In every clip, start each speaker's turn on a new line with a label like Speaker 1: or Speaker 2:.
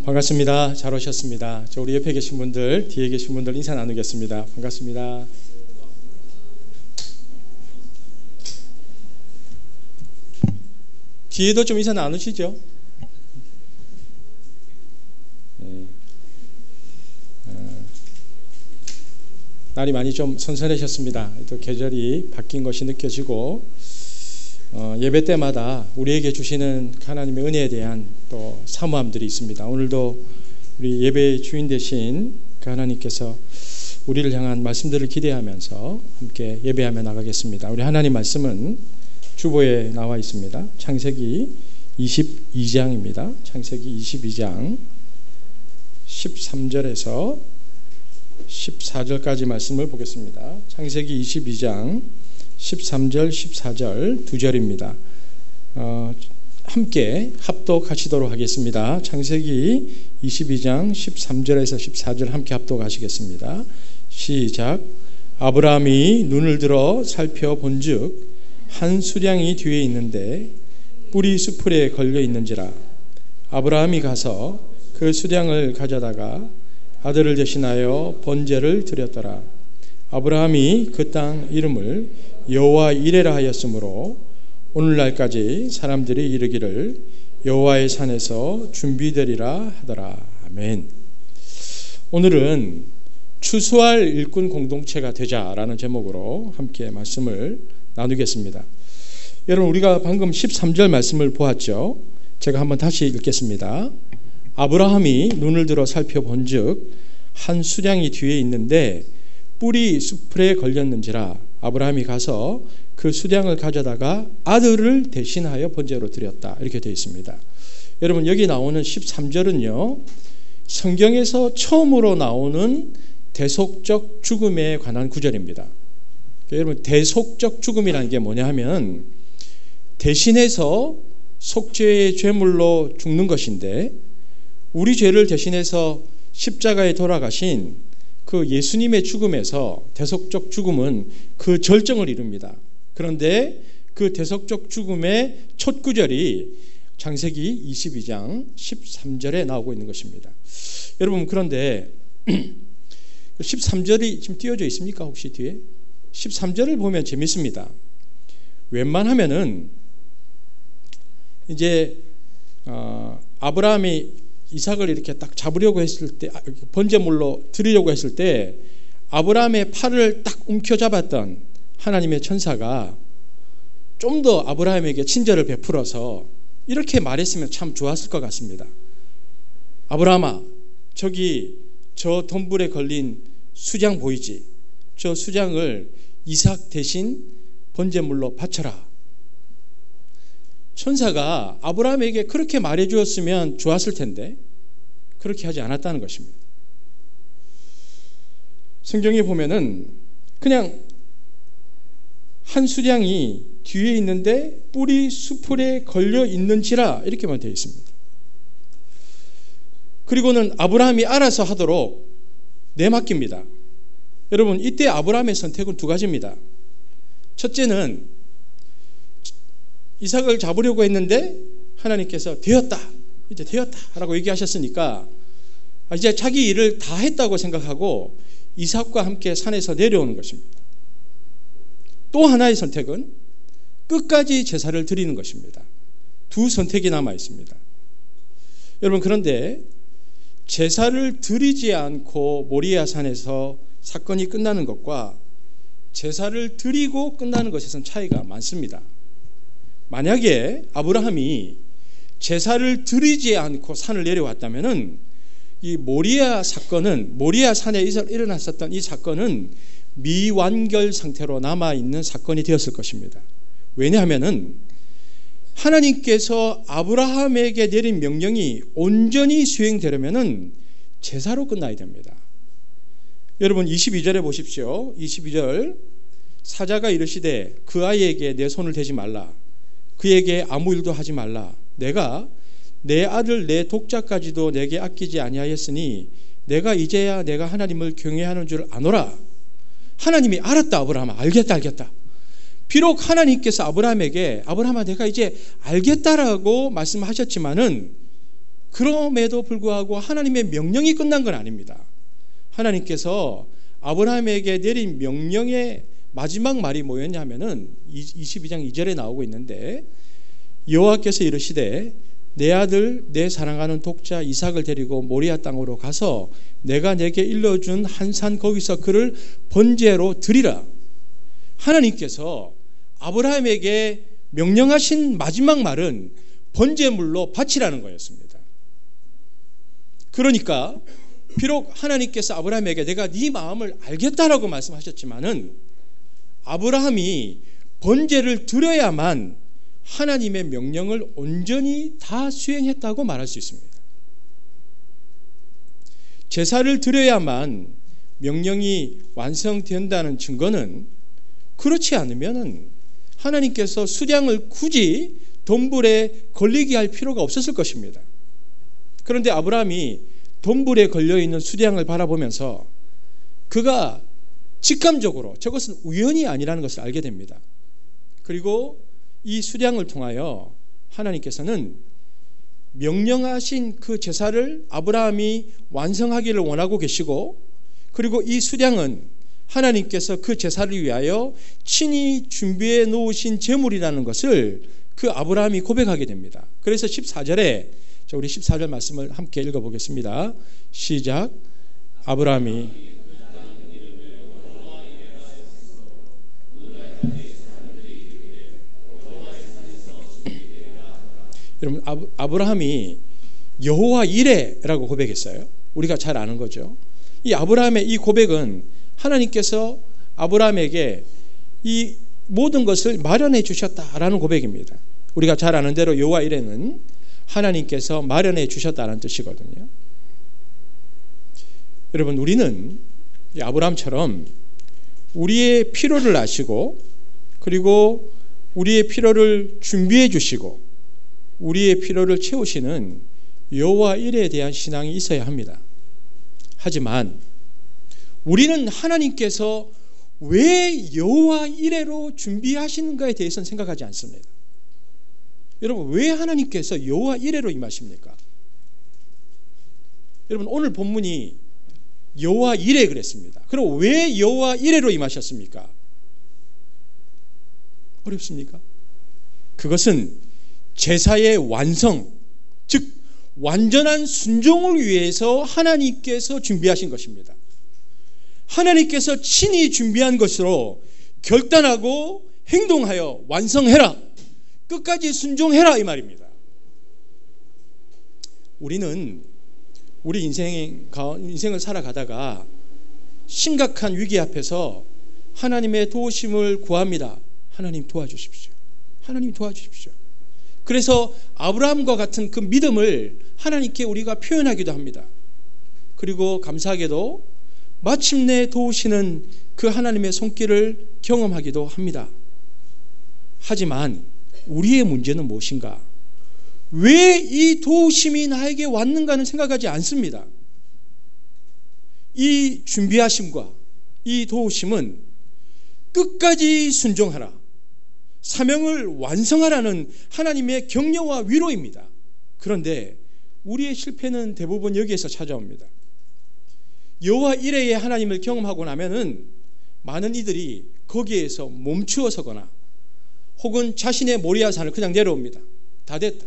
Speaker 1: 반갑습니다. 잘 오셨습니다. 우리 옆에 계신 분들, 뒤에 계신 분들 인사 나누겠습니다. 반갑습니다. 뒤에도 좀 인사 나누시죠? 날이 많이 좀 선선해졌습니다. 또 계절이 바뀐 것이 느껴지고 예배 때마다 우리에게 주시는 하나님의 은혜에 대한 또 사모함들이 있습니다. 오늘도 우리 예배의 주인 되신 하나님께서 우리를 향한 말씀들을 기대하면서 함께 예배하며 나가겠습니다. 우리 하나님 말씀은 주보에 나와 있습니다. 창세기 22장입니다. 창세기 22장 13절에서 14절까지 말씀을 보겠습니다. 창세기 22장 13절, 14절 두 절입니다. 함께 합독하시도록 하겠습니다. 창세기 22장 13절에서 14절 함께 합독하시겠습니다. 시작. 아브라함이 눈을 들어 살펴본즉 한 수량이 뒤에 있는데 뿔이 수풀에 걸려 있는지라. 아브라함이 가서 그 수량을 가져다가 아들을 대신하여 번제를 드렸더라. 아브라함이 그 땅 이름을 여호와 이레라 하였으므로 오늘날까지 사람들이 이르기를 여호와의 산에서 준비되리라 하더라. 아멘. 오늘은 추수할 일꾼 공동체가 되자라는 제목으로 함께 말씀을 나누겠습니다. 여러분, 우리가 방금 13절 말씀을 보았죠. 제가 한번 다시 읽겠습니다. 아브라함이 눈을 들어 살펴본즉 한 수량이 뒤에 있는데 뿔이 수풀에 걸렸는지라. 아브라함이 가서 그 수량을 가져다가 아들을 대신하여 번제로 드렸다. 이렇게 되어 있습니다. 여러분, 여기 나오는 13절은요 성경에서 처음으로 나오는 대속적 죽음에 관한 구절입니다. 여러분, 대속적 죽음이라는 게 뭐냐 하면 대신해서 속죄의 죄물로 죽는 것인데, 우리 죄를 대신해서 십자가에 돌아가신 그 예수님의 죽음에서 대속적 죽음은 그 절정을 이룹니다. 그런데 그 대속적 죽음의 첫 구절이 창세기 22장 13절에 나오고 있는 것입니다. 여러분, 그런데 13절이 지금 띄워져 있습니까? 혹시 뒤에? 13절을 보면 재밌습니다. 웬만하면은 이제 아브라함이 이삭을 이렇게 딱 잡으려고 했을 때, 번제물로 드리려고 했을 때 아브라함의 팔을 딱 움켜잡았던 하나님의 천사가 좀 더 아브라함에게 친절을 베풀어서 이렇게 말했으면 참 좋았을 것 같습니다. 아브라함아, 저기 저 덤불에 걸린 수장 보이지? 저 수장을 이삭 대신 번제물로 바쳐라. 천사가 아브라함에게 그렇게 말해 주었으면 좋았을 텐데 그렇게 하지 않았다는 것입니다. 성경에 보면은 그냥 한 수량이 뒤에 있는데 뿔이 수풀에 걸려 있는지라 이렇게만 되어 있습니다. 그리고는 아브라함이 알아서 하도록 내맡깁니다. 여러분, 이때 아브라함의 선택은 두 가지입니다. 첫째는 이삭을 잡으려고 했는데 하나님께서 되었다, 이제 되었다 라고 얘기하셨으니까 이제 자기 일을 다 했다고 생각하고 이삭과 함께 산에서 내려오는 것입니다. 또 하나의 선택은 끝까지 제사를 드리는 것입니다. 두 선택이 남아 있습니다. 여러분, 그런데 제사를 드리지 않고 모리아 산에서 사건이 끝나는 것과 제사를 드리고 끝나는 것에서는 차이가 많습니다. 만약에 아브라함이 제사를 드리지 않고 산을 내려왔다면은 이 모리아 사건은, 모리아 산에 일어났었던 이 사건은 미완결 상태로 남아있는 사건이 되었을 것입니다. 왜냐하면은 하나님께서 아브라함에게 내린 명령이 온전히 수행되려면은 제사로 끝나야 됩니다. 여러분, 22절에 보십시오. 22절. 사자가 이르시되 그 아이에게 내 손을 대지 말라. 그에게 아무 일도 하지 말라. 내가 내 아들 내 독자까지도 내게 아끼지 아니하였으니 내가 이제야 내가 하나님을 경외하는 줄 아노라. 하나님이 알았다. 아브라함아, 알겠다. 비록 하나님께서 아브라함에게 아브라함아 내가 이제 알겠다라고 말씀하셨지만은 그럼에도 불구하고 하나님의 명령이 끝난 건 아닙니다. 하나님께서 아브라함에게 내린 명령의 마지막 말이 뭐였냐면은 22장 2절에 나오고 있는데, 여호와께서 이르시되 내 아들 내 사랑하는 독자 이삭을 데리고 모리아 땅으로 가서 내가 내게 일러준 한 산 거기서 그를 번제로 드리라. 하나님께서 아브라함에게 명령하신 마지막 말은 번제물로 바치라는 거였습니다. 그러니까 비록 하나님께서 아브라함에게 내가 네 마음을 알겠다라고 말씀하셨지만은 아브라함이 번제를 드려야만 하나님의 명령을 온전히 다 수행했다고 말할 수 있습니다. 제사를 드려야만 명령이 완성된다는 증거는, 그렇지 않으면 하나님께서 수량을 굳이 돈불에 걸리게 할 필요가 없었을 것입니다. 그런데 아브라함이 돈불에 걸려있는 수량을 바라보면서 그가 직감적으로 저것은 우연이 아니라는 것을 알게 됩니다. 그리고 이 수량을 통하여 하나님께서는 명령하신 그 제사를 아브라함이 완성하기를 원하고 계시고, 그리고 이 수량은 하나님께서 그 제사를 위하여 친히 준비해 놓으신 제물이라는 것을 그 아브라함이 고백하게 됩니다. 그래서 14절에, 우리 14절 말씀을 함께 읽어보겠습니다. 시작. 아브라함이 여러분, 아브라함이 여호와 이레라고 고백했어요. 우리가 잘 아는 거죠. 이 아브라함의 이 고백은 하나님께서 아브라함에게 이 모든 것을 마련해 주셨다라는 고백입니다. 우리가 잘 아는 대로 여호와 이레는 하나님께서 마련해 주셨다는 뜻이거든요. 여러분, 우리는 아브라함처럼 우리의 필요를 아시고, 그리고 우리의 필요를 준비해 주시고 우리의 필요를 채우시는 여호와 이레에 대한 신앙이 있어야 합니다. 하지만 우리는 하나님께서 왜 여호와 이레로 준비하시는가에 대해서는 생각하지 않습니다. 여러분, 왜 하나님께서 여호와 이레로 임하십니까? 여러분, 오늘 본문이 여호와 이레 그랬습니다. 그럼 왜 여호와 이레로 임하셨습니까? 어렵습니까? 그것은 제사의 완성, 즉 완전한 순종을 위해서 하나님께서 준비하신 것입니다. 하나님께서 친히 준비한 것으로 결단하고 행동하여 완성해라, 끝까지 순종해라, 이 말입니다. 우리는 우리 인생을 살아가다가 심각한 위기 앞에서 하나님의 도우심을 구합니다. 하나님 도와주십시오. 하나님 도와주십시오. 그래서 아브라함과 같은 그 믿음을 하나님께 우리가 표현하기도 합니다. 그리고 감사하게도 마침내 도우시는 그 하나님의 손길을 경험하기도 합니다. 하지만 우리의 문제는 무엇인가? 왜 이 도우심이 나에게 왔는가는 생각하지 않습니다. 이 준비하심과 이 도우심은 끝까지 순종하라, 사명을 완성하라는 하나님의 격려와 위로입니다. 그런데 우리의 실패는 대부분 여기에서 찾아옵니다. 여호와 이레의 하나님을 경험하고 나면은 많은 이들이 거기에서 멈추어 서거나 혹은 자신의 모리아 산을 그냥 내려옵니다. 다 됐다.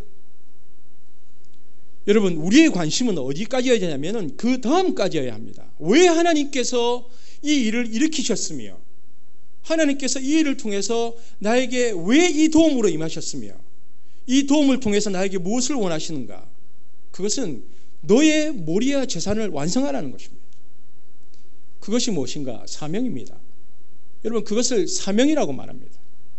Speaker 1: 여러분, 우리의 관심은 어디까지여야 되냐면은 그 다음까지여야 합니다. 왜 하나님께서 이 일을 일으키셨으며, 하나님께서 이 일을 통해서 나에게 왜 이 도움으로 임하셨으며, 이 도움을 통해서 나에게 무엇을 원하시는가? 그것은 너의 모리아 재산을 완성하라는 것입니다. 그것이 무엇인가? 사명입니다. 여러분, 그것을 사명이라고 말합니다.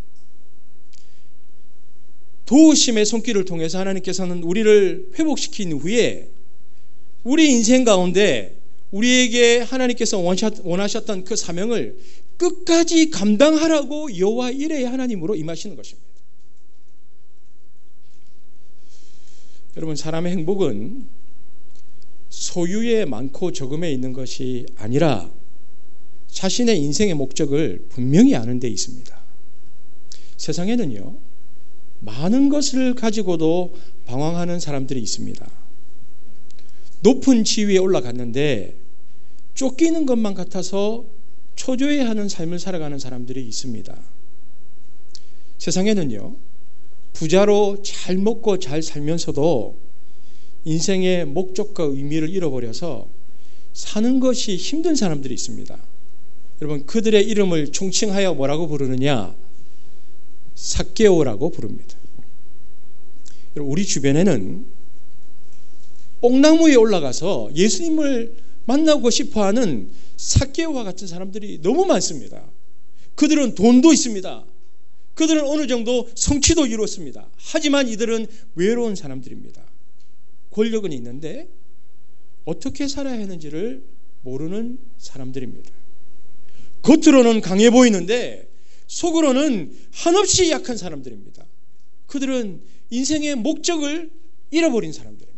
Speaker 1: 도우심의 손길을 통해서 하나님께서는 우리를 회복시킨 후에 우리 인생 가운데 우리에게 하나님께서 원하셨던 그 사명을 끝까지 감당하라고 여호와 이레의 하나님으로 임하시는 것입니다. 여러분, 사람의 행복은 소유에 많고 적음에 있는 것이 아니라 자신의 인생의 목적을 분명히 아는 데 있습니다. 세상에는요, 많은 것을 가지고도 방황하는 사람들이 있습니다. 높은 지위에 올라갔는데 쫓기는 것만 같아서 초조해하는 삶을 살아가는 사람들이 있습니다. 세상에는요, 부자로 잘 먹고 잘 살면서도 인생의 목적과 의미를 잃어버려서 사는 것이 힘든 사람들이 있습니다. 여러분, 그들의 이름을 총칭하여 뭐라고 부르느냐? 삭개오라고 부릅니다. 여러분, 우리 주변에는 뽕나무에 올라가서 예수님을 만나고 싶어하는 삭개오와 같은 사람들이 너무 많습니다. 그들은 돈도 있습니다. 그들은 어느 정도 성취도 이루었습니다. 하지만 이들은 외로운 사람들입니다. 권력은 있는데 어떻게 살아야 하는지를 모르는 사람들입니다. 겉으로는 강해 보이는데 속으로는 한없이 약한 사람들입니다. 그들은 인생의 목적을 잃어버린 사람들입니다.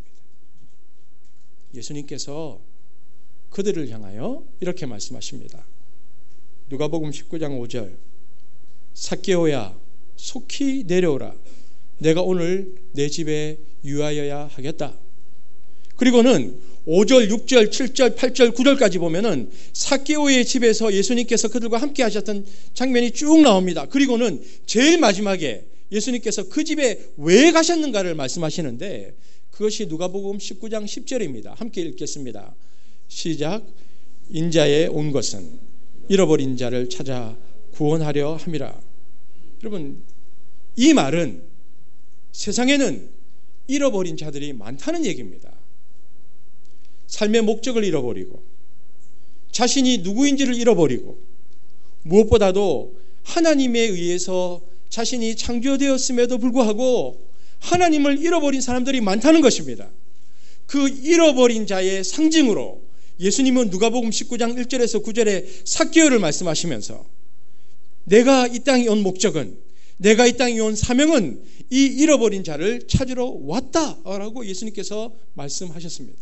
Speaker 1: 예수님께서 그들을 향하여 이렇게 말씀하십니다. 누가복음 19장 5절, 삭개오야 속히 내려오라. 내가 오늘 내 집에 유하여야 하겠다. 그리고는 5절, 6절, 7절, 8절, 9절까지 보면은 삭개오의 집에서 예수님께서 그들과 함께 하셨던 장면이 쭉 나옵니다. 그리고는 제일 마지막에 예수님께서 그 집에 왜 가셨는가를 말씀하시는데 그것이 누가복음 19장 10절입니다. 함께 읽겠습니다. 시작. 인자에 온 것은 잃어버린 자를 찾아 구원하려 함이라. 여러분, 이 말은 세상에는 잃어버린 자들이 많다는 얘기입니다. 삶의 목적을 잃어버리고 자신이 누구인지를 잃어버리고 무엇보다도 하나님에 의해서 자신이 창조되었음에도 불구하고 하나님을 잃어버린 사람들이 많다는 것입니다. 그 잃어버린 자의 상징으로 예수님은 누가복음 19장 1절에서 9절에 삭개오를 말씀하시면서 내가 이 땅에 온 목적은, 내가 이 땅에 온 사명은 이 잃어버린 자를 찾으러 왔다라고 예수님께서 말씀하셨습니다.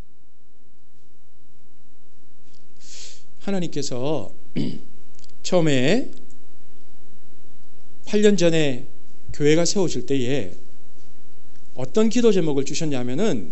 Speaker 1: 하나님께서 처음에 8년 전에 교회가 세워질 때에 어떤 기도 제목을 주셨냐면은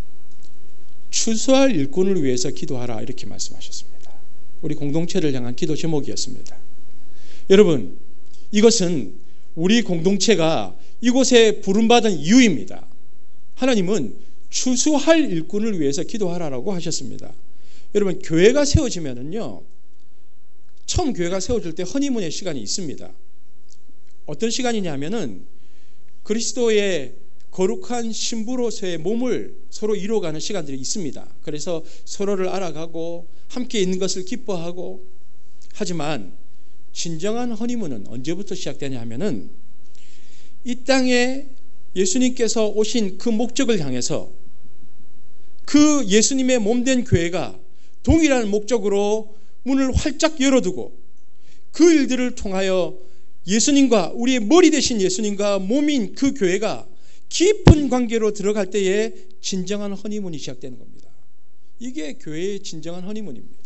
Speaker 1: 추수할 일꾼을 위해서 기도하라 이렇게 말씀하셨습니다. 우리 공동체를 향한 기도 제목이었습니다. 여러분, 이것은 우리 공동체가 이곳에 부름받은 이유입니다. 하나님은 추수할 일꾼을 위해서 기도하라라고 하셨습니다. 여러분, 교회가 세워지면은요, 처음 교회가 세워질 때 허니문의 시간이 있습니다. 어떤 시간이냐면은 그리스도의 거룩한 신부로서의 몸을 서로 이루어가는 시간들이 있습니다. 그래서 서로를 알아가고 함께 있는 것을 기뻐하고, 하지만 진정한 허니문은 언제부터 시작되냐 하면은 이 땅에 예수님께서 오신 그 목적을 향해서 그 예수님의 몸된 교회가 동일한 목적으로 문을 활짝 열어두고 그 일들을 통하여 예수님과, 우리의 머리 되신 예수님과 몸인 그 교회가 깊은 관계로 들어갈 때에 진정한 허니문이 시작되는 겁니다. 이게 교회의 진정한 허니문입니다.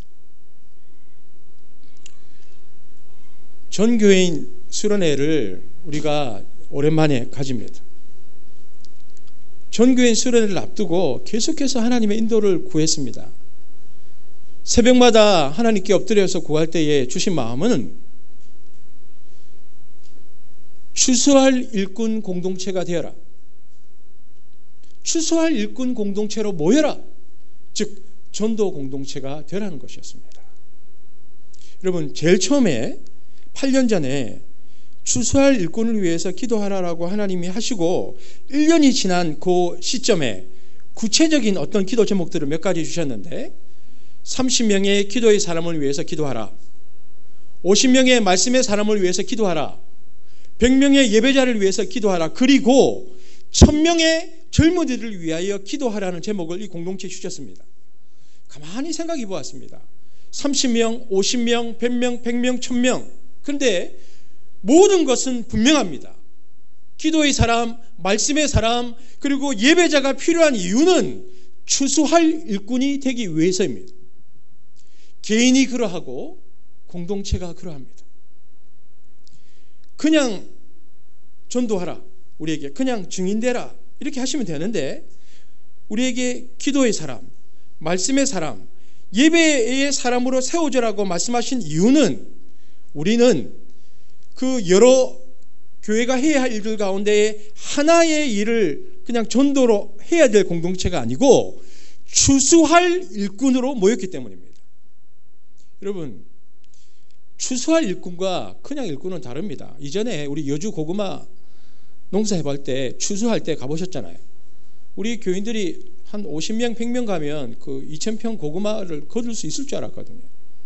Speaker 1: 전 교회인 수련회를 우리가 오랜만에 가집니다. 전 교회인 수련회를 앞두고 계속해서 하나님의 인도를 구했습니다. 새벽마다 하나님께 엎드려서 구할 때에 주신 마음은 추수할 일꾼 공동체가 되어라. 추수할 일꾼 공동체로 모여라. 즉 전도 공동체가 되라는 것이었습니다. 여러분, 제일 처음에 8년 전에 추수할 일꾼을 위해서 기도하라라고 하나님이 하시고 1년이 지난 그 시점에 구체적인 어떤 기도 제목들을 몇 가지 주셨는데 30명의 기도의 사람을 위해서 기도하라. 50명의 말씀의 사람을 위해서 기도하라. 100명의 예배자를 위해서 기도하라. 그리고 1000명의 젊은이들을 위하여 기도하라는 제목을 이 공동체에 주셨습니다. 가만히 생각해 보았습니다. 30명, 50명, 100명, 100명, 1000명. 그런데 모든 것은 분명합니다. 기도의 사람, 말씀의 사람, 그리고 예배자가 필요한 이유는 추수할 일꾼이 되기 위해서입니다. 개인이 그러하고 공동체가 그러합니다. 그냥 전도하라, 우리에게 그냥 증인되라 이렇게 하시면 되는데 우리에게 기도의 사람, 말씀의 사람, 예배의 사람으로 세워져라고 말씀하신 이유는 우리는 그 여러 교회가 해야 할 일들 가운데 하나의 일을 그냥 전도로 해야 될 공동체가 아니고 추수할 일꾼으로 모였기 때문입니다. 여러분, 추수할 일꾼과 그냥 일꾼은 다릅니다. 이전에 우리 여주 고구마 농사해볼 때 추수할 때 가보셨잖아요. 우리 교인들이 한 50명, 100명 가면 그 2000평 고구마를 거둘 수 있을 줄 알았거든요.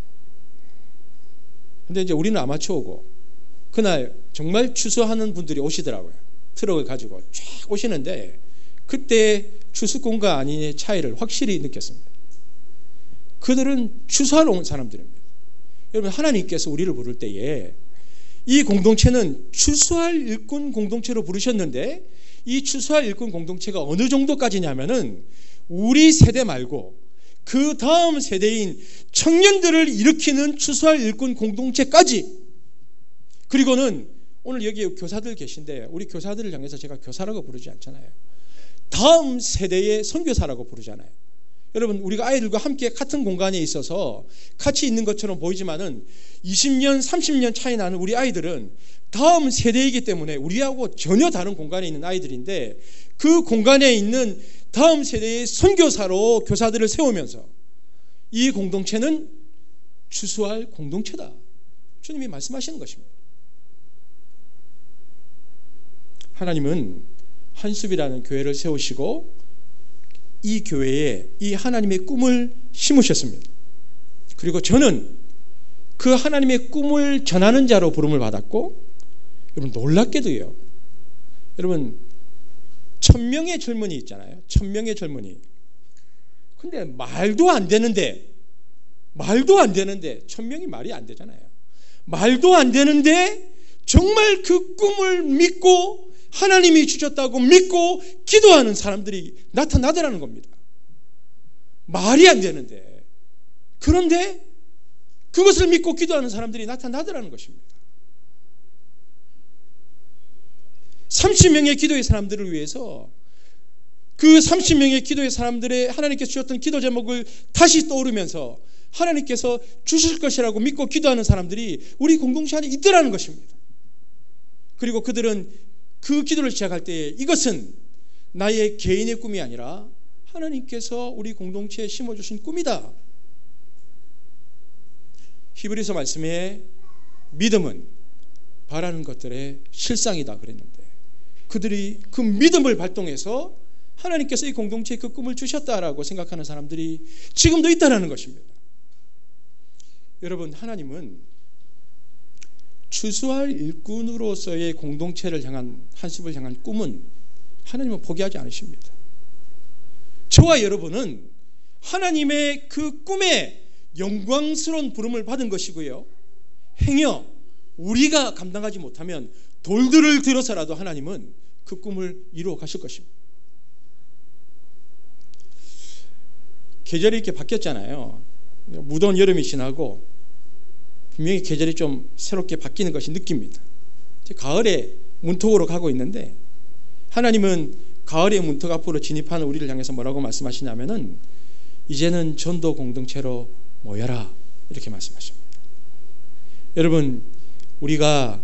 Speaker 1: 근데 이제 우리는 아마추어고 그날 정말 추수하는 분들이 오시더라고요. 트럭을 가지고 쫙 오시는데 그때 추수꾼과 아닌의 차이를 확실히 느꼈습니다. 그들은 추수하러 온 사람들입니다. 여러분, 하나님께서 우리를 부를 때에 이 공동체는 추수할 일꾼 공동체로 부르셨는데 이 추수할 일꾼 공동체가 어느 정도까지냐면은 우리 세대 말고 그 다음 세대인 청년들을 일으키는 추수할 일꾼 공동체까지, 그리고는 오늘 여기 교사들 계신데 우리 교사들을 향해서 제가 교사라고 부르지 않잖아요. 다음 세대의 선교사라고 부르잖아요. 여러분, 우리가 아이들과 함께 같은 공간에 있어서 같이 있는 것처럼 보이지만은 20년, 30년 차이 나는 우리 아이들은 다음 세대이기 때문에 우리하고 전혀 다른 공간에 있는 아이들인데 그 공간에 있는 다음 세대의 선교사로 교사들을 세우면서 이 공동체는 추수할 공동체다. 주님이 말씀하시는 것입니다. 하나님은 한숲이라는 교회를 세우시고 이 교회에 이 하나님의 꿈을 심으셨습니다. 그리고 저는 그 하나님의 꿈을 전하는 자로 부름을 받았고, 여러분 놀랍게도요, 여러분 1000명의 젊은이 있잖아요. 1000명의 젊은이. 근데 말도 안 되는데 1000명이 말이 안 되잖아요. 말도 안 되는데 정말 그 꿈을 믿고 하나님이 주셨다고 믿고 기도하는 사람들이 나타나더라는 겁니다. 말이 안 되는데, 그런데 그것을 믿고 기도하는 사람들이 나타나더라는 것입니다. 30명의 기도의 사람들을 위해서 그 30명의 기도의 사람들의 하나님께서 주셨던 기도 제목을 다시 떠오르면서 하나님께서 주실 것이라고 믿고 기도하는 사람들이 우리 공동체 안에 있더라는 것입니다. 그리고 그들은 그 기도를 시작할 때 이것은 나의 개인의 꿈이 아니라 하나님께서 우리 공동체에 심어주신 꿈이다. 히브리서 말씀에 믿음은 바라는 것들의 실상이다 그랬는데 그들이 그 믿음을 발동해서 하나님께서 이 공동체에 그 꿈을 주셨다라고 생각하는 사람들이 지금도 있다는 것입니다. 여러분, 하나님은 추수할 일꾼으로서의 공동체를 향한, 한숲을 향한 꿈은 하나님은 포기하지 않으십니다. 저와 여러분은 하나님의 그 꿈에 영광스러운 부름을 받은 것이고요, 행여 우리가 감당하지 못하면 돌들을 들어서라도 하나님은 그 꿈을 이루어 가실 것입니다. 계절이 이렇게 바뀌었잖아요. 무더운 여름이 지나고 분명히 계절이 좀 새롭게 바뀌는 것이 느낍니다. 가을에 문턱으로 가고 있는데 하나님은 가을의 문턱 앞으로 진입하는 우리를 향해서 뭐라고 말씀하시냐면은 이제는 전도 공동체로 모여라, 이렇게 말씀하십니다. 여러분, 우리가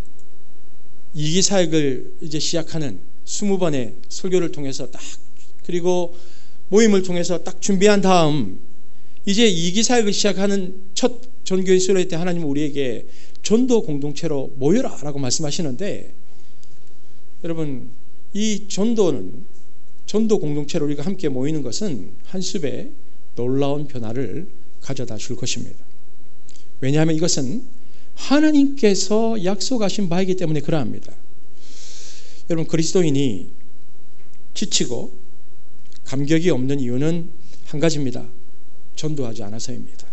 Speaker 1: 이기사역을 이제 시작하는 20번의 설교를 통해서 딱, 그리고 모임을 통해서 딱 준비한 다음 이제 이기사역을 시작하는 첫 전교인 수요일 때 하나님은 우리에게 전도 공동체로 모여라 라고 말씀하시는데, 여러분, 이 전도는, 전도 공동체로 우리가 함께 모이는 것은 한숲에 놀라운 변화를 가져다 줄 것입니다. 왜냐하면 이것은 하나님께서 약속하신 바이기 때문에 그러합니다. 여러분, 그리스도인이 지치고 감격이 없는 이유는 한 가지입니다. 전도하지 않아서입니다.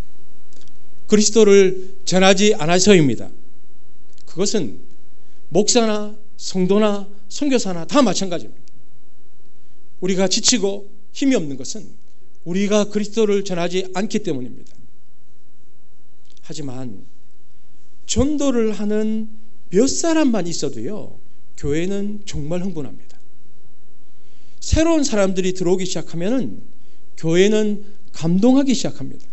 Speaker 1: 그리스도를 전하지 않아서입니다. 그것은 목사나 성도나 선교사나 다 마찬가지입니다. 우리가 지치고 힘이 없는 것은 우리가 그리스도를 전하지 않기 때문입니다. 하지만 전도를 하는 몇 사람만 있어도요, 교회는 정말 흥분합니다. 새로운 사람들이 들어오기 시작하면은 교회는 감동하기 시작합니다.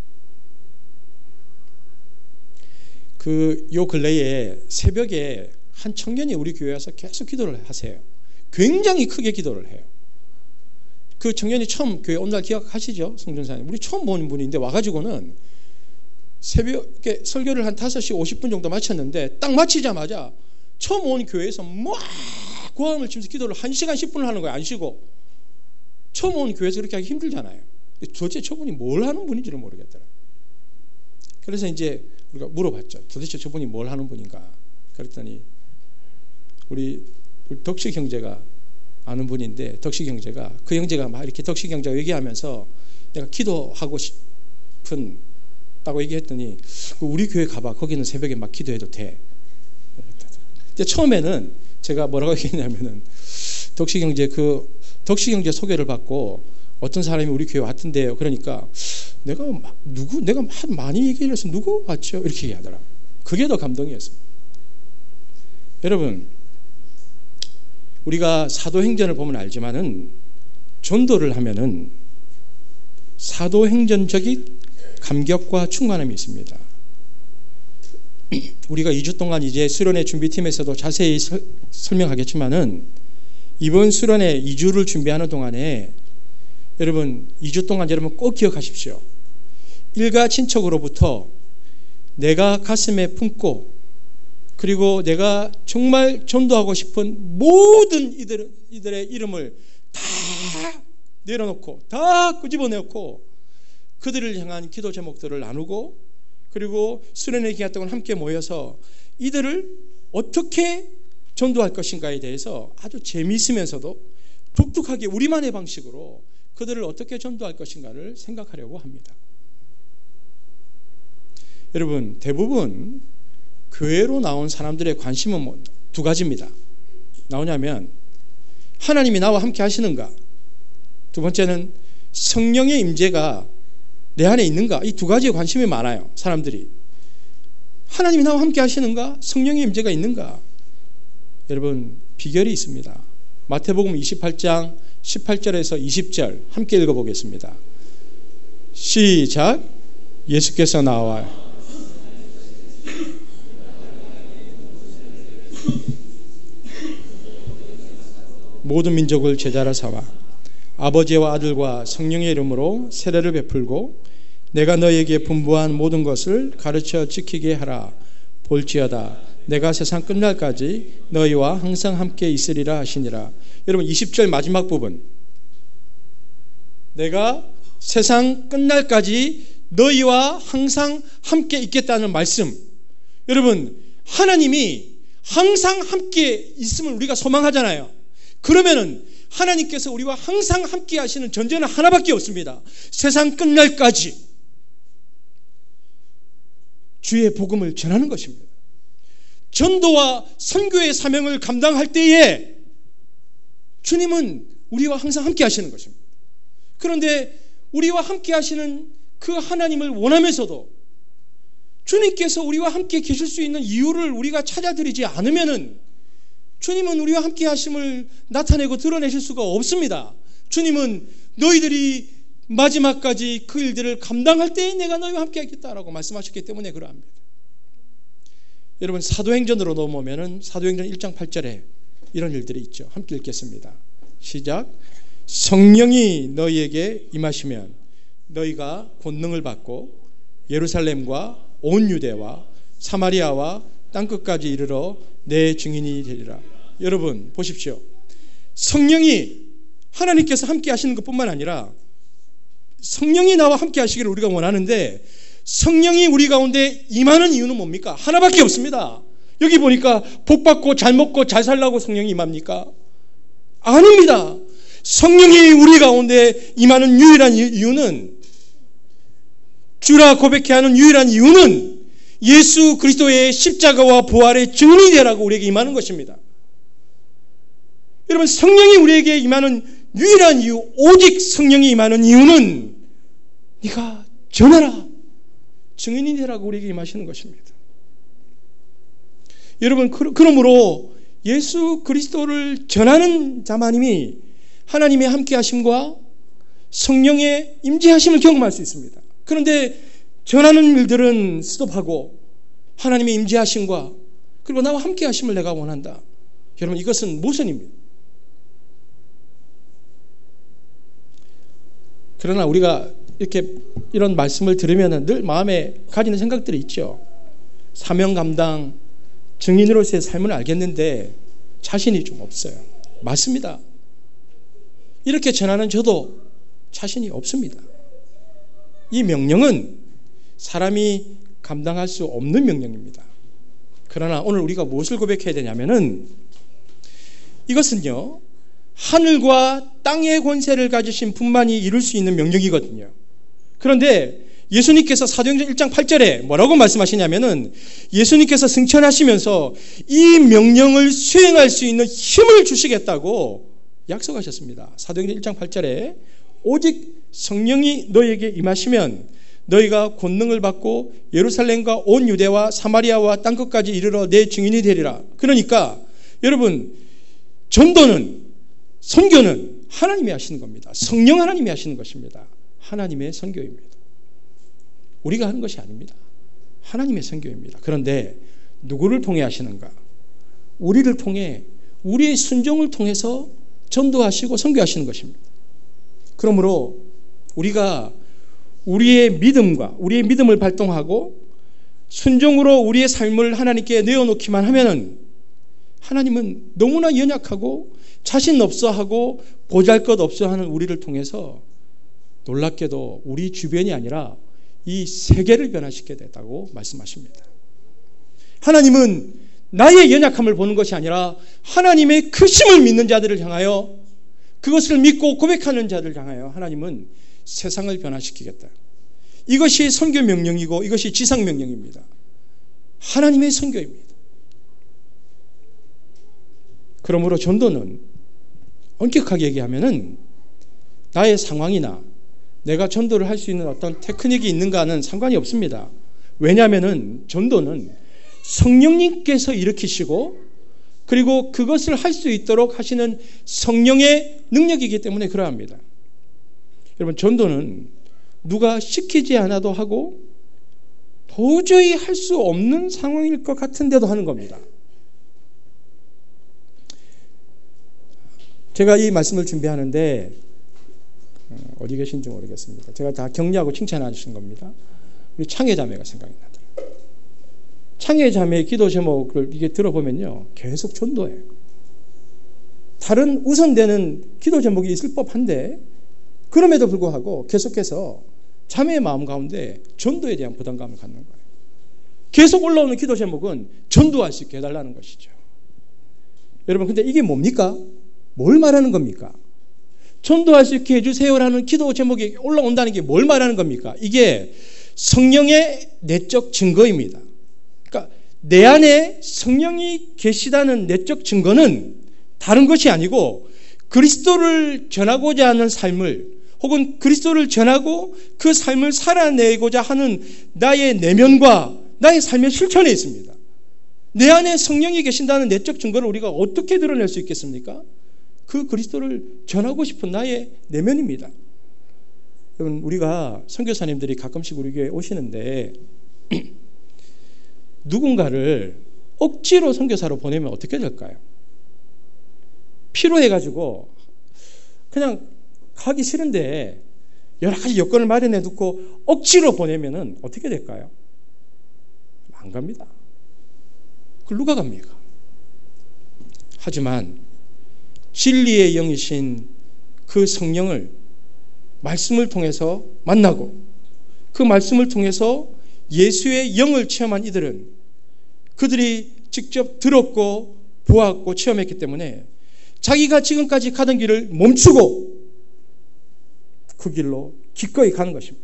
Speaker 1: 요 근래에 새벽에 한 청년이 우리 교회에 와서 계속 기도를 하세요. 굉장히 크게 기도를 해요. 그 청년이 처음 교회 온 날 기억하시죠? 성전사님. 우리 처음 본 분인데 와가지고는 새벽에 설교를 한 5시 50분 정도 마쳤는데 딱 마치자마자 처음 온 교회에서 막 고함을 치면서 기도를 1시간 10분을 하는 거예요. 안 쉬고. 처음 온 교회에서 그렇게 하기 힘들잖아요. 도대체 저분이 뭘 하는 분인지를 모르겠더라고요. 그래서 이제 우리가 물어봤죠. 도대체 저분이 뭘 하는 분인가. 그랬더니 우리 덕식 형제가 아는 분인데, 덕식 형제가, 그 형제가 막 이렇게 덕식 형제가 얘기하면서 내가 기도하고 싶은 다고 얘기했더니 우리 교회 가봐. 거기는 새벽에 막 기도해도 돼. 처음에는 제가 뭐라고 얘기했냐면은 덕식 형제 소개를 받고 어떤 사람이 우리 교회 왔던데요. 그러니까 내가 많이 얘기를 해서 누구 왔죠? 이렇게 얘기하더라. 그게 더 감동이었어요. 여러분, 우리가 사도행전을 보면 알지만은 전도를 하면은 사도행전적인 감격과 충만함이 있습니다. 우리가 2주 동안 이제 수련회 준비팀에서도 자세히 설명하겠지만은 이번 수련회 2주를 준비하는 동안에 여러분 2주 동안 여러분 꼭 기억하십시오. 일가 친척으로부터 내가 가슴에 품고 그리고 내가 정말 전도하고 싶은 모든 이들의 이름을 다 내려놓고 다 끄집어내놓고 그들을 향한 기도 제목들을 나누고 그리고 수련회 기간 동안 함께 모여서 이들을 어떻게 전도할 것인가에 대해서 아주 재미있으면서도 독특하게 우리만의 방식으로 그들을 어떻게 전도할 것인가를 생각하려고 합니다. 여러분, 대부분 교회로 나온 사람들의 관심은 두 가지입니다. 나오냐면 하나님이 나와 함께 하시는가, 두 번째는 성령의 임재가 내 안에 있는가. 이 두 가지에 관심이 많아요. 사람들이. 하나님이 나와 함께 하시는가, 성령의 임재가 있는가. 여러분, 비결이 있습니다. 마태복음 28장 18절에서 20절 함께 읽어보겠습니다. 시작. 예수께서 나와 모든 민족을 제자로 삼아 아버지와 아들과 성령의 이름으로 세례를 베풀고 내가 너희에게 분부한 모든 것을 가르쳐 지키게 하라. 볼지어다 내가 세상 끝날까지 너희와 항상 함께 있으리라 하시니라. 여러분, 20절 마지막 부분, 내가 세상 끝날까지 너희와 항상 함께 있겠다는 말씀. 여러분, 하나님이 항상 함께 있음을 우리가 소망하잖아요. 그러면은 하나님께서 우리와 항상 함께 하시는 전제는 하나밖에 없습니다. 세상 끝날까지 주의 복음을 전하는 것입니다. 전도와 선교의 사명을 감당할 때에 주님은 우리와 항상 함께 하시는 것입니다. 그런데 우리와 함께 하시는 그 하나님을 원하면서도 주님께서 우리와 함께 계실 수 있는 이유를 우리가 찾아드리지 않으면은 주님은 우리와 함께 하심을 나타내고 드러내실 수가 없습니다. 주님은 너희들이 마지막까지 그 일들을 감당할 때에 내가 너희와 함께 하겠다라고 말씀하셨기 때문에 그러합니다. 여러분, 사도행전으로 넘어오면은 사도행전 1장 8절에 이런 일들이 있죠. 함께 읽겠습니다. 시작. 성령이 너희에게 임하시면 너희가 권능을 받고 예루살렘과 온 유대와 사마리아와 땅끝까지 이르러 내 증인이 되리라. 여러분 보십시오. 성령이 하나님께서 함께 하시는 것뿐만 아니라 성령이 나와 함께 하시기를 우리가 원하는데 성령이 우리 가운데 임하는 이유는 뭡니까? 하나밖에 없습니다. 여기 보니까 복받고 잘 먹고 잘 살라고 성령이 임합니까? 아닙니다. 성령이 우리 가운데 임하는 유일한 이유는, 주라 고백해야 하는 유일한 이유는 예수 그리스도의 십자가와 부활의 증인이 되라고 우리에게 임하는 것입니다. 여러분, 성령이 우리에게 임하는 유일한 이유, 오직 성령이 임하는 이유는 네가 전하라, 증인이 되라고 우리에게 임하시는 것입니다. 여러분, 그러므로 예수 그리스도를 전하는 자만이 하나님의 함께하심과 성령의 임재하심을 경험할 수 있습니다. 그런데 전하는 일들은 스톱하고 하나님의 임재하심과 그리고 나와 함께하심을 내가 원한다. 여러분, 이것은 모순입니다. 그러나 우리가 이렇게 이런 말씀을 들으면 늘 마음에 가지는 생각들이 있죠. 사명 감당, 증인으로서의 삶을 알겠는데 자신이 좀 없어요. 맞습니다. 이렇게 전하는 저도 자신이 없습니다. 이 명령은 사람이 감당할 수 없는 명령입니다. 그러나 오늘 우리가 무엇을 고백해야 되냐면은 이것은요, 하늘과 땅의 권세를 가지신 분만이 이룰 수 있는 명령이거든요. 그런데 예수님께서 사도행전 1장 8절에 뭐라고 말씀하시냐면은 예수님께서 승천하시면서 이 명령을 수행할 수 있는 힘을 주시겠다고 약속하셨습니다. 사도행전 1장 8절에 오직 성령이 너희에게 임하시면 너희가 권능을 받고 예루살렘과 온 유대와 사마리아와 땅끝까지 이르러 내 증인이 되리라. 그러니까 여러분, 전도는, 선교는 하나님이 하시는 겁니다. 성령 하나님이 하시는 것입니다. 하나님의 선교입니다. 우리가 하는 것이 아닙니다. 하나님의 선교입니다. 그런데 누구를 통해 하시는가? 우리를 통해, 우리의 순종을 통해서 전도하시고 선교하시는 것입니다. 그러므로 우리가 우리의 믿음과 우리의 믿음을 발동하고 순종으로 우리의 삶을 하나님께 내어놓기만 하면은 하나님은 너무나 연약하고 자신 없어 하고 보잘것 없어 하는 우리를 통해서 놀랍게도 우리 주변이 아니라 이 세계를 변화시켜야 된다고 말씀하십니다. 하나님은 나의 연약함을 보는 것이 아니라 하나님의 크심을 믿는 자들을 향하여, 그것을 믿고 고백하는 자들을 향하여 하나님은 세상을 변화시키겠다. 이것이 선교 명령이고 이것이 지상 명령입니다. 하나님의 선교입니다. 그러므로 전도는 엄격하게 얘기하면은 나의 상황이나 내가 전도를 할 수 있는 어떤 테크닉이 있는가는 상관이 없습니다. 왜냐하면은 전도는 성령님께서 일으키시고 그리고 그것을 할 수 있도록 하시는 성령의 능력이기 때문에 그러합니다. 여러분, 전도는 누가 시키지 않아도 하고 도저히 할 수 없는 상황일 것 같은데도 하는 겁니다. 제가 이 말씀을 준비하는데 어디 계신지 모르겠습니다. 제가 다 격려하고 칭찬해 주신 겁니다. 우리 창회 자매가 생각이 나더라고요. 창회 자매의 기도 제목을 이게 들어보면요, 계속 전도예요. 다른 우선되는 기도 제목이 있을 법한데 그럼에도 불구하고 계속해서 자매의 마음 가운데 전도에 대한 부담감을 갖는 거예요. 계속 올라오는 기도 제목은 전도할 수 있게 해달라는 것이죠. 여러분, 근데 이게 뭡니까? 뭘 말하는 겁니까? 전도할 수 있게 해주세요라는 기도 제목이 올라온다는 게 뭘 말하는 겁니까? 이게 성령의 내적 증거입니다. 그러니까 내 안에 성령이 계시다는 내적 증거는 다른 것이 아니고 그리스도를 전하고자 하는 삶을, 혹은 그리스도를 전하고 그 삶을 살아내고자 하는 나의 내면과 나의 삶의 실천에 있습니다. 내 안에 성령이 계신다는 내적 증거를 우리가 어떻게 드러낼 수 있겠습니까? 그 그리스도를 전하고 싶은 나의 내면입니다. 여러분, 우리가 선교사님들이 가끔씩 우리 교회에 오시는데 누군가를 억지로 선교사로 보내면 어떻게 될까요? 필요해가지고 그냥 가기 싫은데 여러 가지 여건을 마련해 두고 억지로 보내면은 어떻게 될까요? 안 갑니다. 그걸 누가 갑니까? 하지만 진리의 영이신 그 성령을 말씀을 통해서 만나고 그 말씀을 통해서 예수의 영을 체험한 이들은 그들이 직접 들었고 보았고 체험했기 때문에 자기가 지금까지 가던 길을 멈추고 그 길로 기꺼이 가는 것입니다.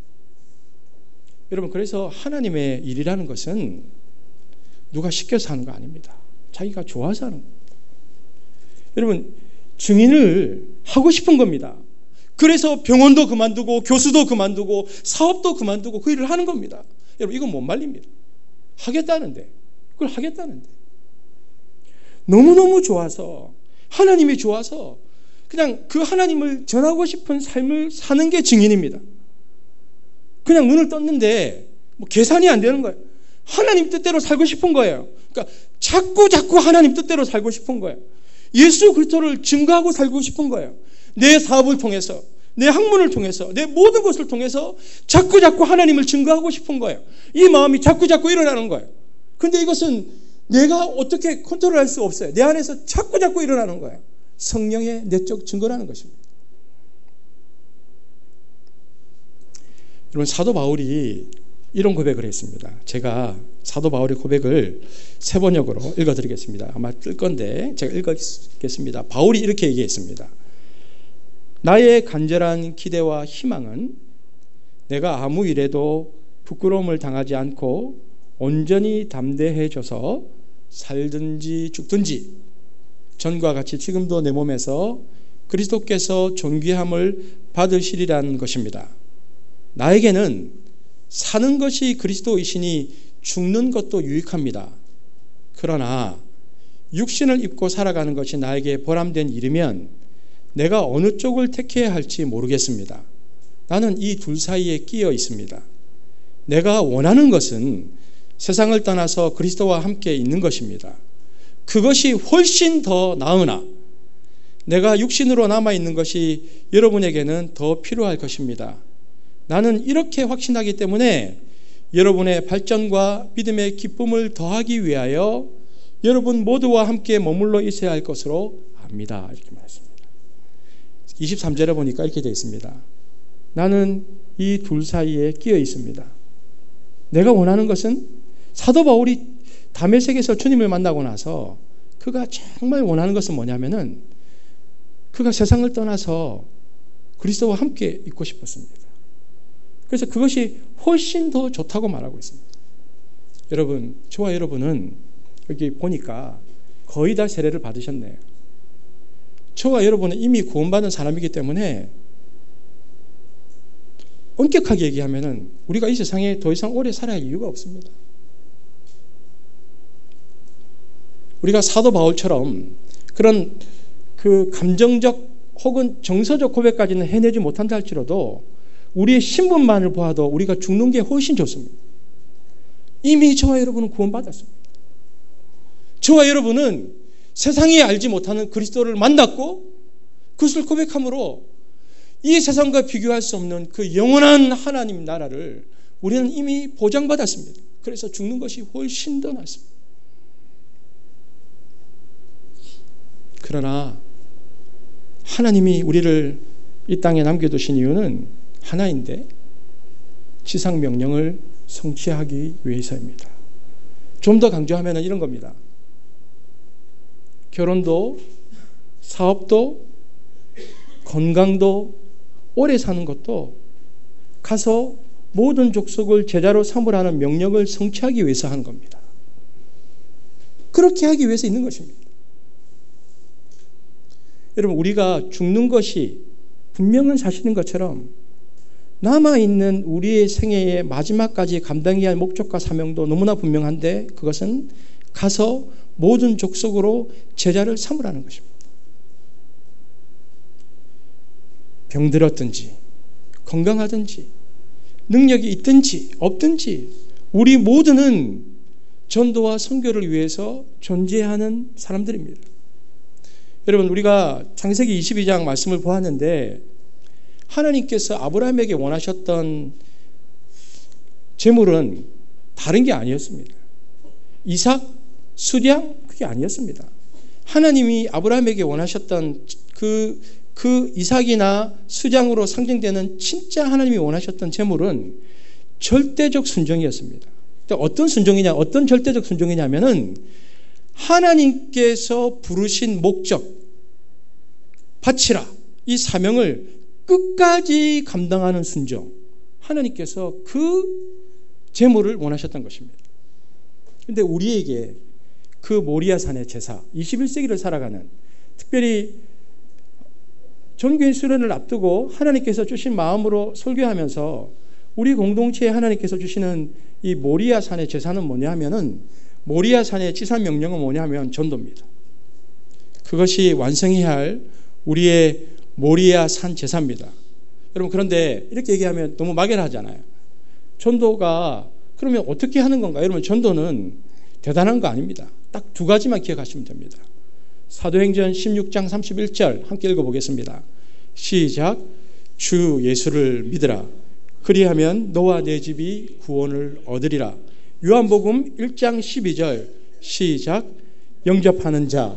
Speaker 1: 여러분, 그래서 하나님의 일이라는 것은 누가 시켜서 하는 거 아닙니다. 자기가 좋아서 하는 겁니다. 여러분, 증인을 하고 싶은 겁니다. 그래서 병원도 그만두고 교수도 그만두고 사업도 그만두고 그 일을 하는 겁니다. 여러분, 이건 못 말립니다. 하겠다는데, 그걸 하겠다는데 너무너무 좋아서, 하나님이 좋아서 그냥 그 하나님을 전하고 싶은 삶을 사는 게 증인입니다. 그냥 눈을 떴는데 뭐 계산이 안 되는 거예요. 하나님 뜻대로 살고 싶은 거예요. 그러니까 자꾸 하나님 뜻대로 살고 싶은 거예요. 예수 그리스도를 증거하고 살고 싶은 거예요. 내 사업을 통해서, 내 학문을 통해서, 내 모든 것을 통해서 자꾸 하나님을 증거하고 싶은 거예요. 이 마음이 자꾸 일어나는 거예요. 근데 이것은 내가 어떻게 컨트롤할 수 없어요. 내 안에서 자꾸 일어나는 거예요. 성령의 내적 증거라는 것입니다. 여러분, 사도 바울이 이런 고백을 했습니다. 제가 사도 바울의 고백을 세 번역으로 읽어드리겠습니다. 아마 뜰 건데 제가 읽겠습니다. 바울이 이렇게 얘기했습니다. 나의 간절한 기대와 희망은 내가 아무 일에도 부끄러움을 당하지 않고 온전히 담대해져서 살든지 죽든지 전과 같이 지금도 내 몸에서 그리스도께서 존귀함을 받으시리라는 것입니다. 나에게는 사는 것이 그리스도이시니 죽는 것도 유익합니다. 그러나 육신을 입고 살아가는 것이 나에게 보람된 일이면 내가 어느 쪽을 택해야 할지 모르겠습니다. 나는 이 둘 사이에 끼어 있습니다. 내가 원하는 것은 세상을 떠나서 그리스도와 함께 있는 것입니다. 그것이 훨씬 더 나으나 내가 육신으로 남아있는 것이 여러분에게는 더 필요할 것입니다. 나는 이렇게 확신하기 때문에 여러분의 발전과 믿음의 기쁨을 더하기 위하여 여러분 모두와 함께 머물러 있어야 할 것으로 압니다. 이렇게 말했습니다. 23절에 보니까 이렇게 되어 있습니다. 나는 이 둘 사이에 끼어 있습니다. 내가 원하는 것은 사도 바울이 다메섹에서 주님을 만나고 나서 그가 정말 원하는 것은 뭐냐면은 그가 세상을 떠나서 그리스도와 함께 있고 싶었습니다. 그래서 그것이 훨씬 더 좋다고 말하고 있습니다. 여러분, 저와 여러분은 여기 보니까 거의 다 세례를 받으셨네요. 저와 여러분은 이미 구원받은 사람이기 때문에 엄격하게 얘기하면은 우리가 이 세상에 더 이상 오래 살아야 할 이유가 없습니다. 우리가 사도 바울처럼 그런 그 감정적 혹은 정서적 고백까지는 해내지 못한다 할지라도 우리의 신분만을 보아도 우리가 죽는 게 훨씬 좋습니다. 이미 저와 여러분은 구원받았습니다. 저와 여러분은 세상이 알지 못하는 그리스도를 만났고 그것을 고백함으로 이 세상과 비교할 수 없는 그 영원한 하나님 나라를 우리는 이미 보장받았습니다. 그래서 죽는 것이 훨씬 더 낫습니다. 그러나 하나님이 우리를 이 땅에 남겨두신 이유는 하나인데 지상 명령을 성취하기 위해서입니다. 좀 더 강조하면 이런 겁니다. 결혼도, 사업도, 건강도, 오래 사는 것도 가서 모든 족속을 제자로 삼으라는 명령을 성취하기 위해서 하는 겁니다. 그렇게 하기 위해서 있는 것입니다. 여러분, 우리가 죽는 것이 분명한 사실인 것처럼 남아있는 우리의 생애의 마지막까지 감당해야 할 목적과 사명도 너무나 분명한데 그것은 가서 모든 족속으로 제자를 삼으라는 것입니다. 병들었든지 건강하든지 능력이 있든지 없든지 우리 모두는 전도와 선교를 위해서 존재하는 사람들입니다. 여러분, 우리가 창세기 22장 말씀을 보았는데 하나님께서 아브라함에게 원하셨던 재물은 다른 게 아니었습니다. 이삭, 수량, 그게 아니었습니다. 하나님이 아브라함에게 원하셨던 그 이삭이나 수량으로 상징되는 진짜 하나님이 원하셨던 재물은 절대적 순종이었습니다. 어떤 순종이냐, 어떤 절대적 순종이냐면은 하나님께서 부르신 목적, 바치라, 이 사명을 끝까지 감당하는 순종, 하나님께서 그 제물을 원하셨던 것입니다. 그런데 우리에게 그 모리아산의 제사, 21세기를 살아가는, 특별히 전교회 수련을 앞두고 하나님께서 주신 마음으로 설교하면서 우리 공동체에 하나님께서 주시는 이 모리아산의 제사는 뭐냐 하면은, 모리아산의 지산 명령은 뭐냐 하면 전도입니다. 그것이 완성해야 할 우리의 모리아 산 제사입니다. 여러분, 그런데 이렇게 얘기하면 너무 막연하잖아요. 전도가 그러면 어떻게 하는 건가? 여러분, 전도는 대단한 거 아닙니다. 딱 두 가지만 기억하시면 됩니다. 사도행전 16장 31절 함께 읽어보겠습니다. 시작. 주 예수를 믿으라. 그리하면 너와 내 집이 구원을 얻으리라. 요한복음 1장 12절 시작. 영접하는 자.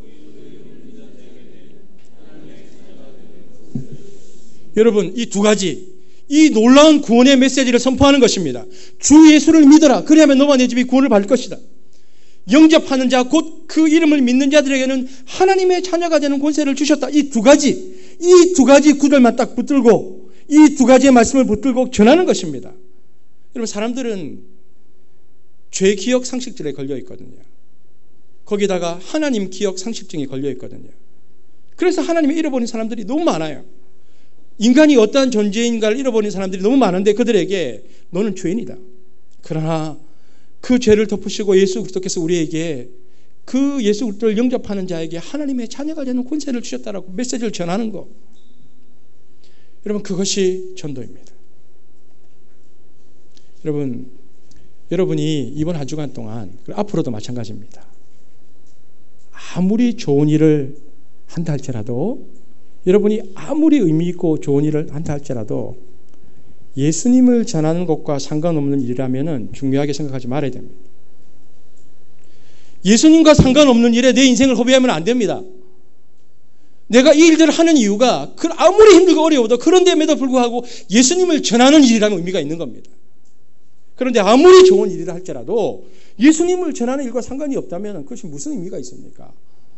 Speaker 1: 여러분, 이 두 가지, 이 놀라운 구원의 메시지를 선포하는 것입니다. 주 예수를 믿어라. 그리하면 너와 내 집이 구원을 받을 것이다. 영접하는 자, 곧 그 이름을 믿는 자들에게는 하나님의 자녀가 되는 권세를 주셨다. 이 두 가지 구절만 딱 붙들고, 이 두 가지의 말씀을 붙들고 전하는 것입니다. 여러분, 사람들은 죄 기억 상실증에 걸려 있거든요. 거기다가 하나님 기억 상실증이 걸려 있거든요. 그래서 하나님을 잃어버린 사람들이 너무 많아요. 인간이 어떠한 존재인가를 잃어버린 사람들이 너무 많은데 그들에게 너는 죄인이다. 그러나 그 죄를 덮으시고 예수 그리스도께서 우리에게 그 예수 그리스도를 영접하는 자에게 하나님의 자녀가 되는 권세를 주셨다라고 메시지를 전하는 것. 여러분, 그것이 전도입니다. 여러분이 이번 한 주간 동안, 앞으로도 마찬가지입니다. 아무리 좋은 일을 한다 할지라도, 여러분이 아무리 의미 있고 좋은 일을 한다 할지라도 예수님을 전하는 것과 상관없는 일이라면 중요하게 생각하지 말아야 됩니다. 예수님과 상관없는 일에 내 인생을 허비하면 안 됩니다. 내가 이 일들을 하는 이유가 아무리 힘들고 어려워도 그런데에도 불구하고 예수님을 전하는 일이라는 의미가 있는 겁니다. 그런데 아무리 좋은 일이라 할지라도 예수님을 전하는 일과 상관이 없다면 그것이 무슨 의미가 있습니까?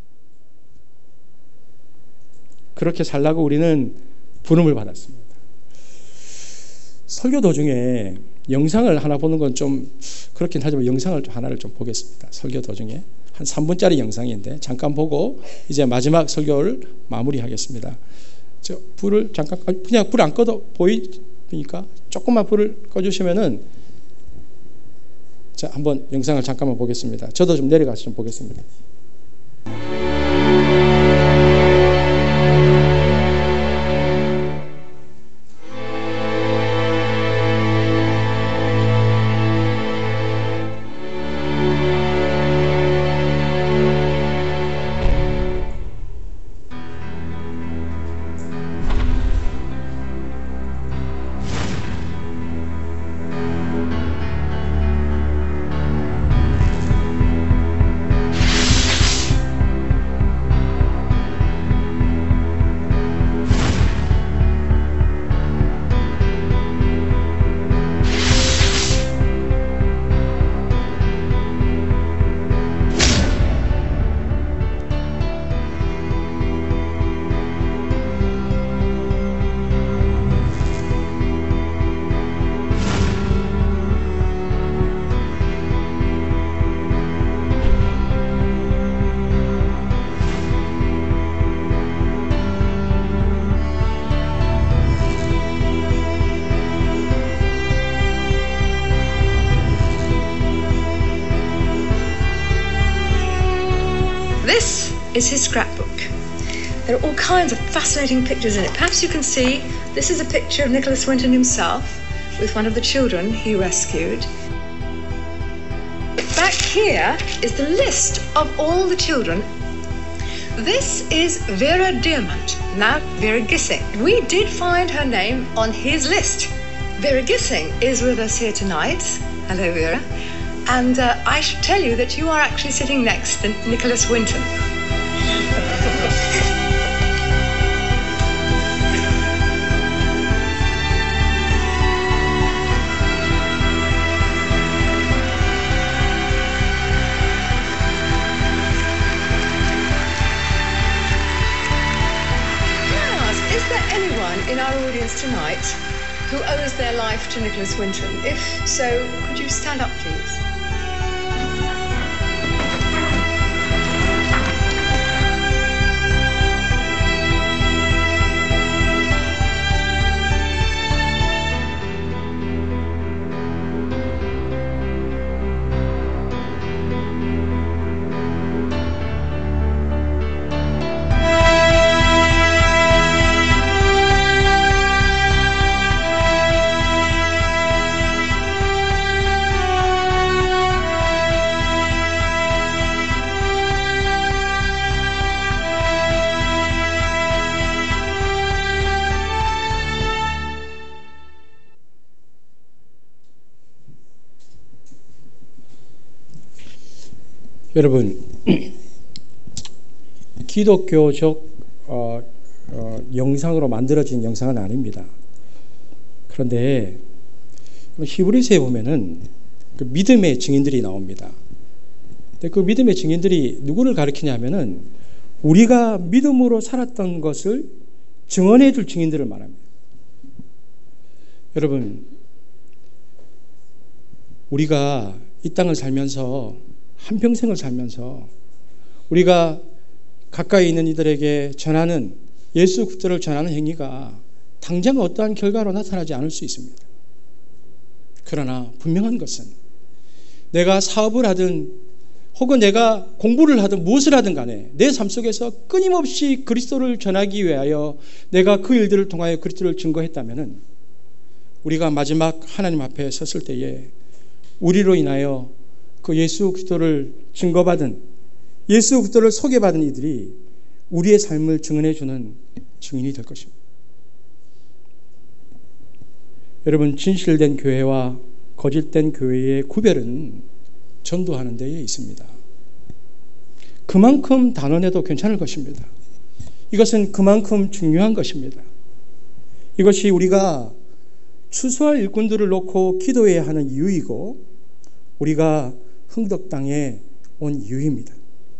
Speaker 1: 그렇게 살라고 우리는 부름을 받았습니다. 설교 도중에 영상을 하나 보는 건 좀 그렇긴 하지만 영상을 하나를 좀 보겠습니다. 설교 도중에 한 3분짜리 영상인데 잠깐 보고 이제 마지막 설교를 마무리하겠습니다. 저 불을 잠깐, 그냥 불 안 꺼도 보이니까 조금만 불을 꺼주시면은, 자, 한번 영상을 잠깐만 보겠습니다. 저도 좀 내려가서 좀 보겠습니다.
Speaker 2: This is his scrapbook. There are all kinds of fascinating pictures in it. Perhaps you can see this is a picture of Nicholas Winton himself with one of the children he rescued. Back here is the list of all the children. This is Vera Diamant, now Vera Gissing. We did find her name on his list. Vera Gissing is with us here tonight. Hello, Vera. And I should tell you that you are actually sitting next to Nicholas Winton. Is there anyone in our audience tonight who owes their life to Nicholas Winton? If so, could you stand up, please?
Speaker 1: 여러분, 기독교적 영상으로 만들어진 영상은 아닙니다. 그런데 히브리서에 보면은 그 믿음의 증인들이 나옵니다. 근데 그 믿음의 증인들이 누구를 가리키냐면은 우리가 믿음으로 살았던 것을 증언해 줄 증인들을 말합니다. 여러분, 우리가 이 땅을 살면서 한평생을 살면서 우리가 가까이 있는 이들에게 전하는 예수 그리스도를 전하는 행위가 당장 어떠한 결과로 나타나지 않을 수 있습니다. 그러나 분명한 것은 내가 사업을 하든 혹은 내가 공부를 하든 무엇을 하든 간에 내 삶 속에서 끊임없이 그리스도를 전하기 위하여 내가 그 일들을 통하여 그리스도를 증거했다면은 우리가 마지막 하나님 앞에 섰을 때에 우리로 인하여 그 예수 그리스도를 증거받은 예수 그리스도를 소개받은 이들이 우리의 삶을 증언해 주는 증인이 될 것입니다. 여러분, 진실된 교회와 거짓된 교회의 구별은 전도하는 데에 있습니다. 그만큼 단언해도 괜찮을 것입니다. 이것은 그만큼 중요한 것입니다. 이것이 우리가 추수할 일꾼들을 놓고 기도해야 하는 이유이고 우리가 흥덕 땅에 온 이유입니다.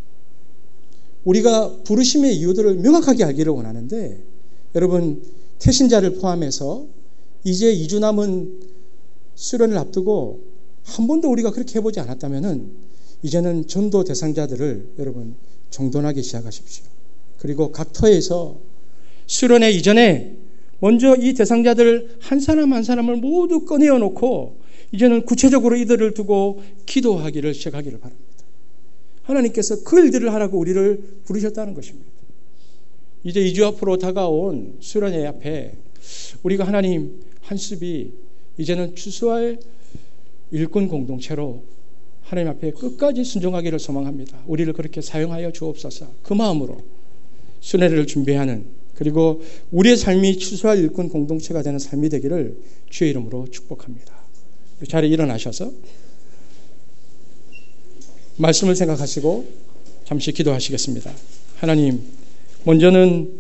Speaker 1: 우리가 부르심의 이유들을 명확하게 알기를 원하는데 여러분, 태신자를 포함해서 이제 2주 남은 수련을 앞두고 한 번도 우리가 그렇게 해보지 않았다면 이제는 전도 대상자들을 여러분 정돈하기 시작하십시오. 그리고 각 터에서 수련회 이전에 먼저 이 대상자들 한 사람 한 사람을 모두 꺼내어 놓고 이제는 구체적으로 이들을 두고 기도하기를 시작하기를 바랍니다. 하나님께서 그 일들을 하라고 우리를 부르셨다는 것입니다. 이제 2주 앞으로 다가온 수련회 앞에 우리가 하나님 한습이 이제는 추수할 일꾼 공동체로 하나님 앞에 끝까지 순종하기를 소망합니다. 우리를 그렇게 사용하여 주옵소서. 그 마음으로 수련회를 준비하는 그리고 우리의 삶이 추수할 일꾼 공동체가 되는 삶이 되기를 주의 이름으로 축복합니다. 자리에 일어나셔서 말씀을 생각하시고 잠시 기도하시겠습니다. 하나님, 먼저는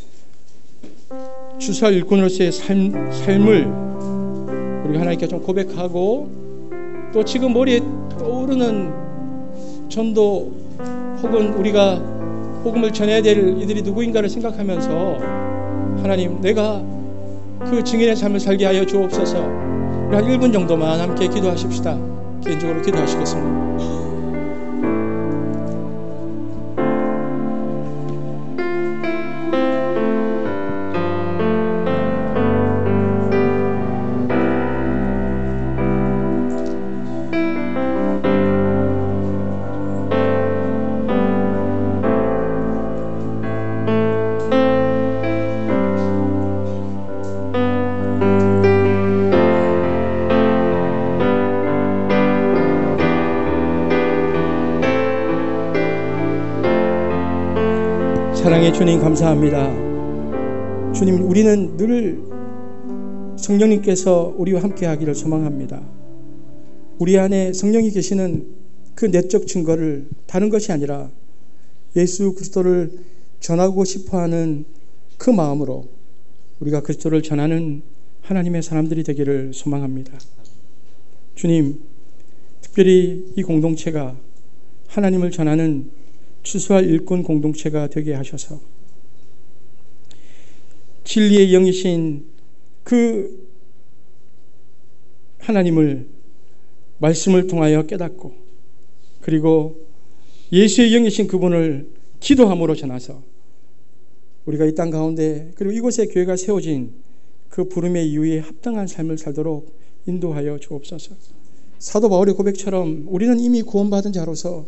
Speaker 1: 추수할 일꾼으로서의 삶을 우리가 하나님께 좀 고백하고 또 지금 머리에 떠오르는 전도 혹은 우리가 복음을 전해야 될 이들이 누구인가를 생각하면서 하나님, 내가 그 증인의 삶을 살게 하여 주옵소서. 우리 한 1분 정도만 함께 기도하십시다. 개인적으로 기도하시겠습니다. 사랑의 주님, 감사합니다. 주님, 우리는 늘 성령님께서 우리와 함께 하기를 소망합니다. 우리 안에 성령이 계시는 그 내적 증거를 다른 것이 아니라 예수 그리스도를 전하고 싶어하는 그 마음으로 우리가 그리스도를 전하는 하나님의 사람들이 되기를 소망합니다. 주님, 특별히 이 공동체가 하나님을 전하는 추수할 일꾼 공동체가 되게 하셔서 진리의 영이신 그 하나님을 말씀을 통하여 깨닫고 그리고 예수의 영이신 그분을 기도함으로 전하서 우리가 이 땅 가운데 그리고 이곳에 교회가 세워진 그 부름의 이유에 합당한 삶을 살도록 인도하여 주옵소서. 사도 바울의 고백처럼 우리는 이미 구원받은 자로서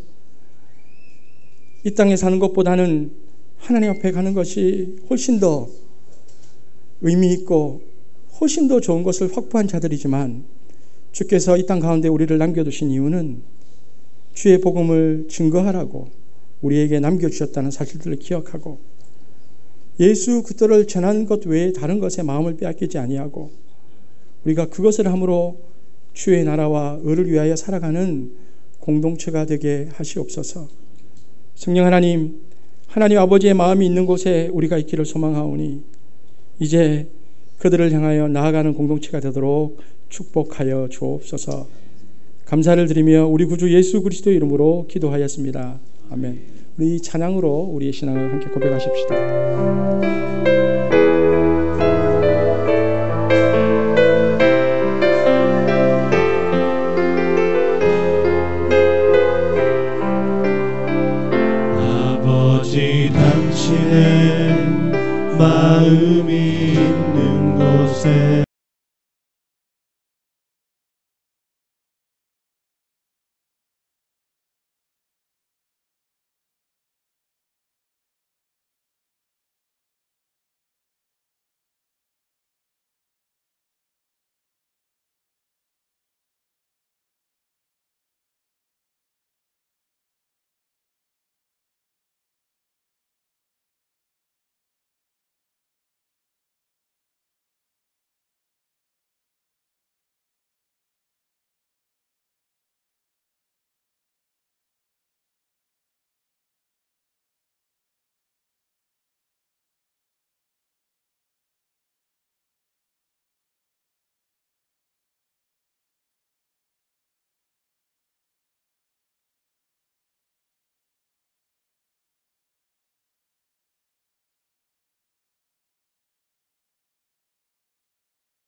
Speaker 1: 이 땅에 사는 것보다는 하나님 앞에 가는 것이 훨씬 더 의미 있고 훨씬 더 좋은 것을 확보한 자들이지만 주께서 이 땅 가운데 우리를 남겨두신 이유는 주의 복음을 증거하라고 우리에게 남겨주셨다는 사실들을 기억하고 예수 그리스도를 전하는 것 외에 다른 것에 마음을 빼앗기지 아니하고 우리가 그것을 함으로 주의 나라와 의를 위하여 살아가는 공동체가 되게 하시옵소서. 성령 하나님, 하나님 아버지의 마음이 있는 곳에 우리가 있기를 소망하오니 이제 그들을 향하여 나아가는 공동체가 되도록 축복하여 주옵소서. 감사를 드리며 우리 구주 예수 그리스도 이름으로 기도하였습니다. 아멘. 우리 찬양으로 우리의 신앙을 함께 고백하십시다.